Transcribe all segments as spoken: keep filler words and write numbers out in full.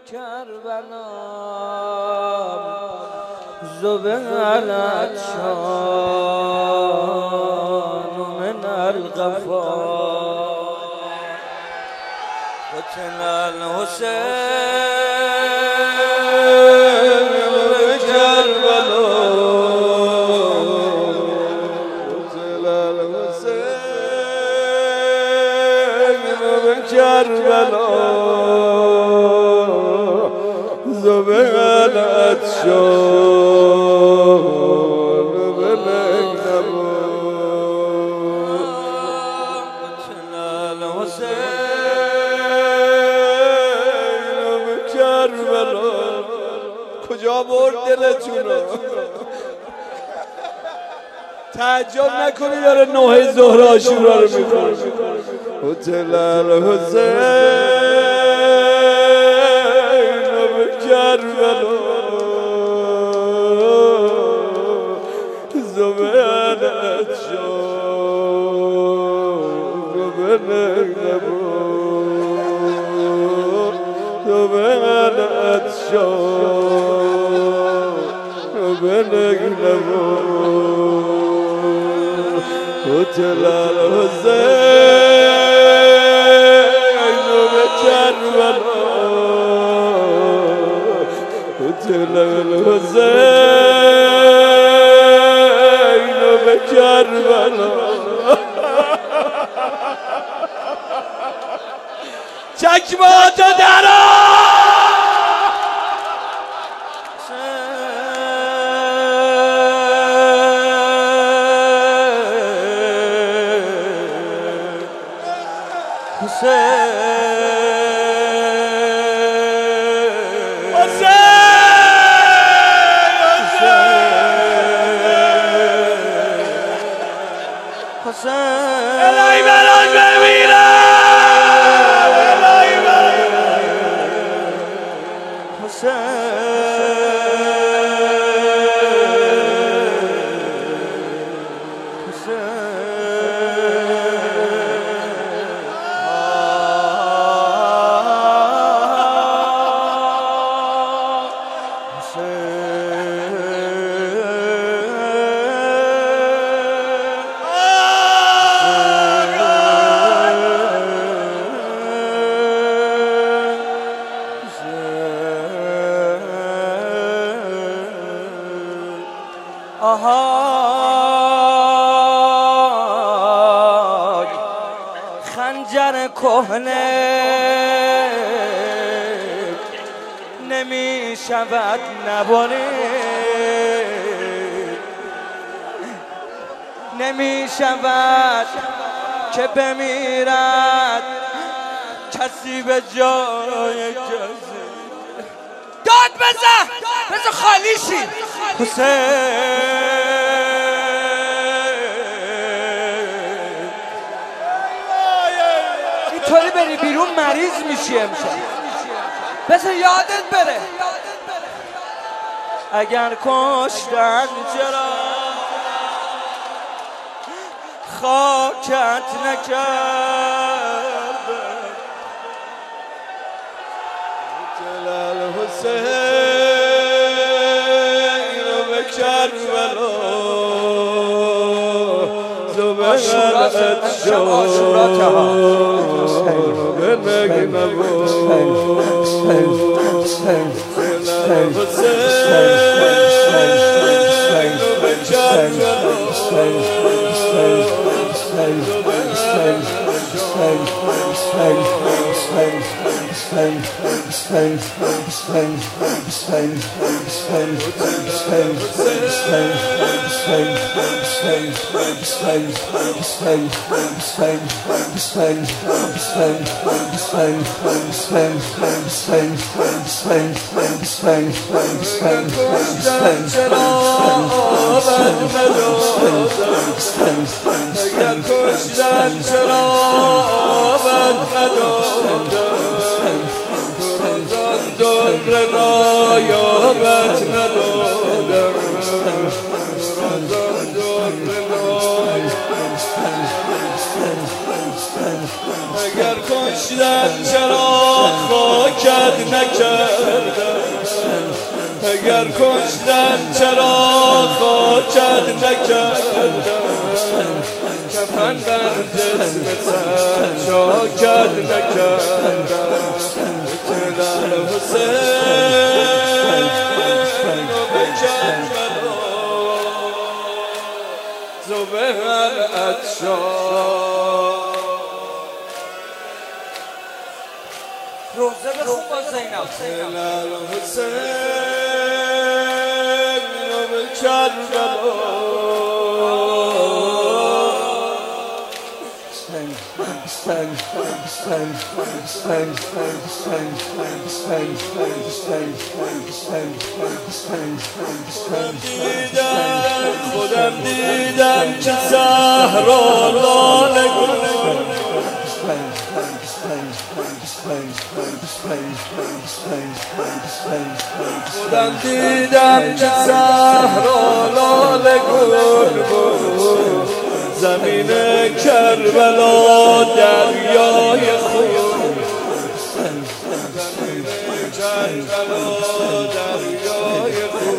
کربلا زبالت شان من الغفا قتل الحسين بكربلا قتل الحسين بكربلا زبالت شان من الغفا قتل الحسین کربلا کجا برد دلتونو تعجب نکنی داره نوحه ظهر عاشورا رو میکنه قتل الحسین کربلا زبالت شان من الغفا زبالت شان من الغفا قتل الحسین بکربلا قتل الحسین بکربلا چکماتو درا الهی برای بمیرم الهی برای آهای خنجر کهنه نمی شود نبرید نمی شود که بمیرد کسی به جای کسی داد بزن بزن خالی شی حسین اینطوری بری بیرون مریض میشی امشب بزن یادت بره اگر کشتن چرا خاکت نکرد قتل الحسین بکربلا زبالت شان من اگر کشتن چرا خاکت نکردم اگر کشتن چرا خاکت نکردم کفن بر جسمت چاکت نکردم دل حسین و به کربلا زبهر عطشان روزه بخون با زینب دل حسین و به کربلا خودم دیدم که صحرا لاله گل خودم دیدم که صحرا لاله گل بود زمین کربلا دریای خون زمین کربلا دریای خون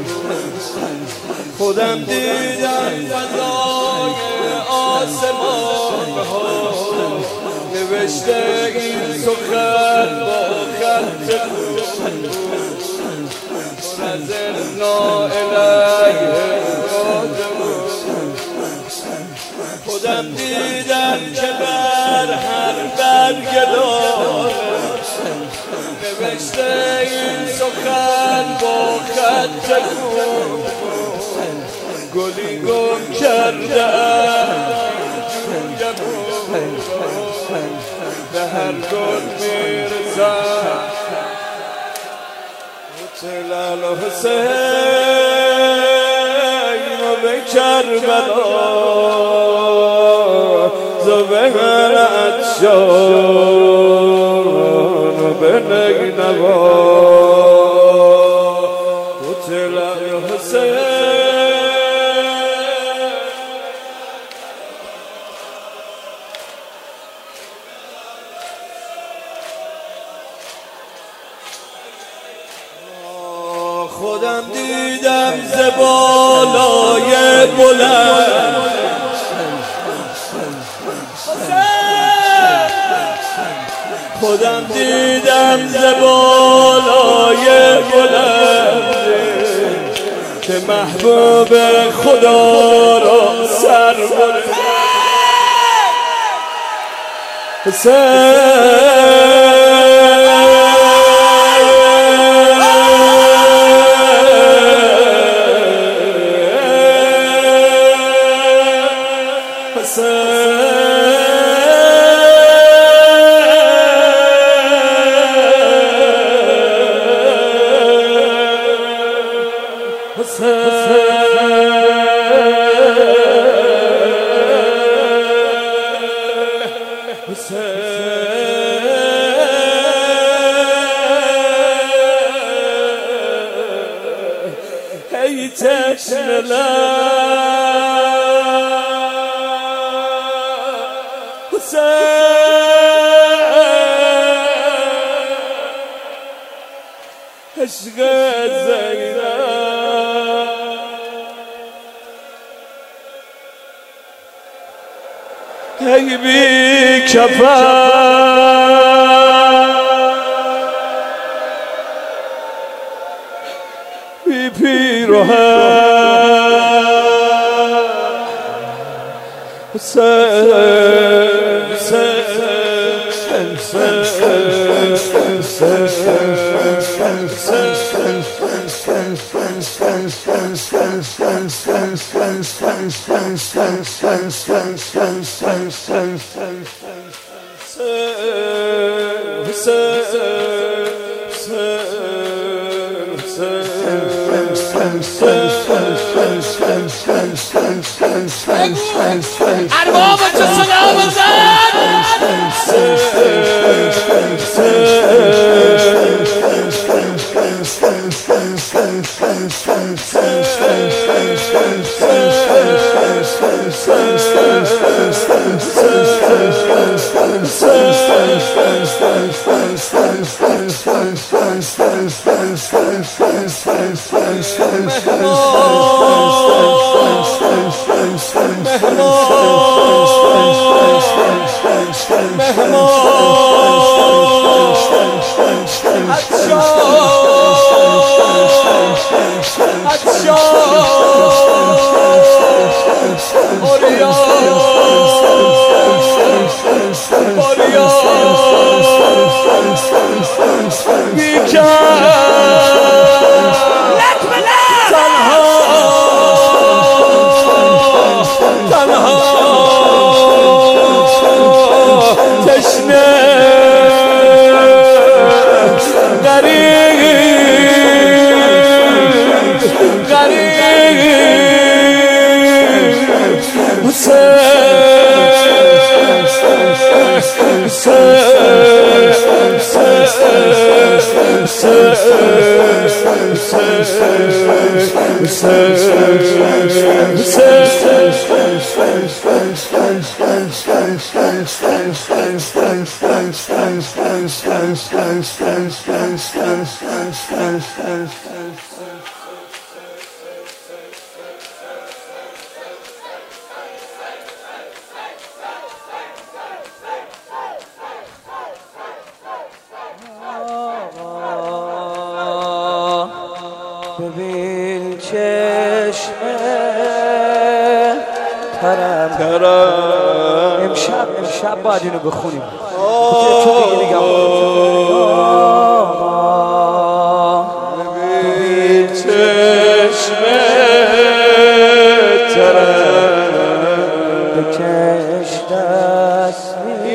خودم دیدم فضای آسمان ها نوشته این سخن با خط خون پر از انا الیه راجعون خودم دیدم که بر هر برگ لاله نوشته این سخن با خط خون گلی گم کردم به هر گل میرسم طلع الحسین و به کربلا زبهر عطشان و به نگنوا طلع الحسین خودم دیدم ز بالای بلند خودم دیدم ز بالای بلند که محبوب خدا را سر بلند ای تشنه لب حسین عشق زینب ای بی کفن بی پیراهن حسین ارباب چه صدا بزن Sen ببین چشم ترم ترم امشب امشب باید اینو بخونیم. ببین چشم ترم بکش دست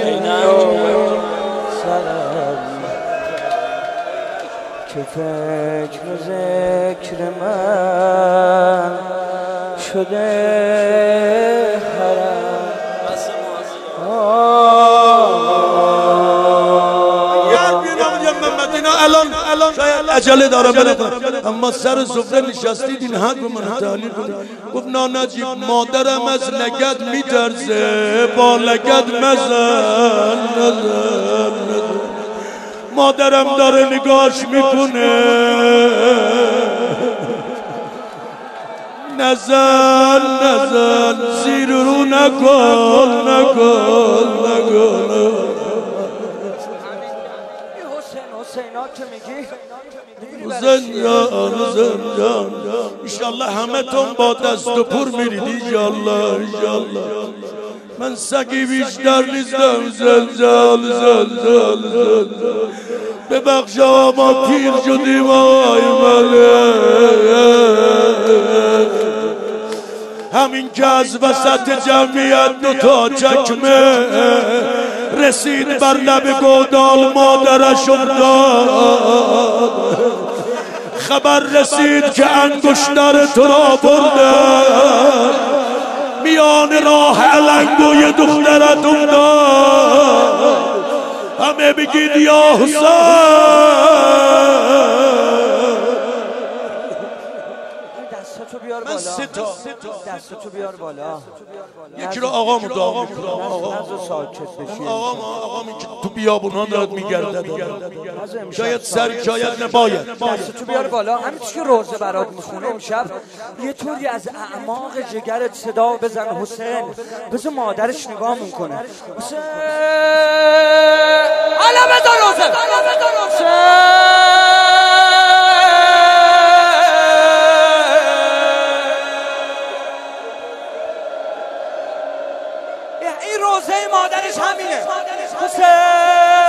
که فکر و ذکر من شده حرم. الان الان شاید عجله دارم برم، اما سر سفره نشستید این حد به من تعلیم کنید. گفت نانجیب مادرم از لگد میترسه، با لگد مزن نزن. مادرم داره نگاش میکنه، نزن نزن زیر رو نکن نکن نکن. حسین جان حسین جان انشالله همه تون با دست و پر میرید انشالله انشالله. من سگی بیشتر نیستم زلزال زلزال زلزال. ببخشا ما پیر شدیم آقای ملک، همین که از وسط جمعیت دو تا چکمه رسید بر لب گودال مادرش افتاد. خبر رسید که انگشتر تو را بردن، میان راه علنگوی دخترت افتاد. همه بگید یا حسین. دستتو بیار بالا، دستتو بیار بالا. یکی رو آقامو دعا میکنم. نزو ساکت بشین. آقام آقامی که تو بیابونا دارد میگرده، شاید سر شاید نباید. دستتو بیار بالا. همین که روزه برات میخونه امشب یه طوری از اعماق جگرت صدا بزن حسین. بذار مادرش نگاه میکنه. حسین حالا بذار روزه، حالا بذار روزه. این روزه مادرش همینه. حسین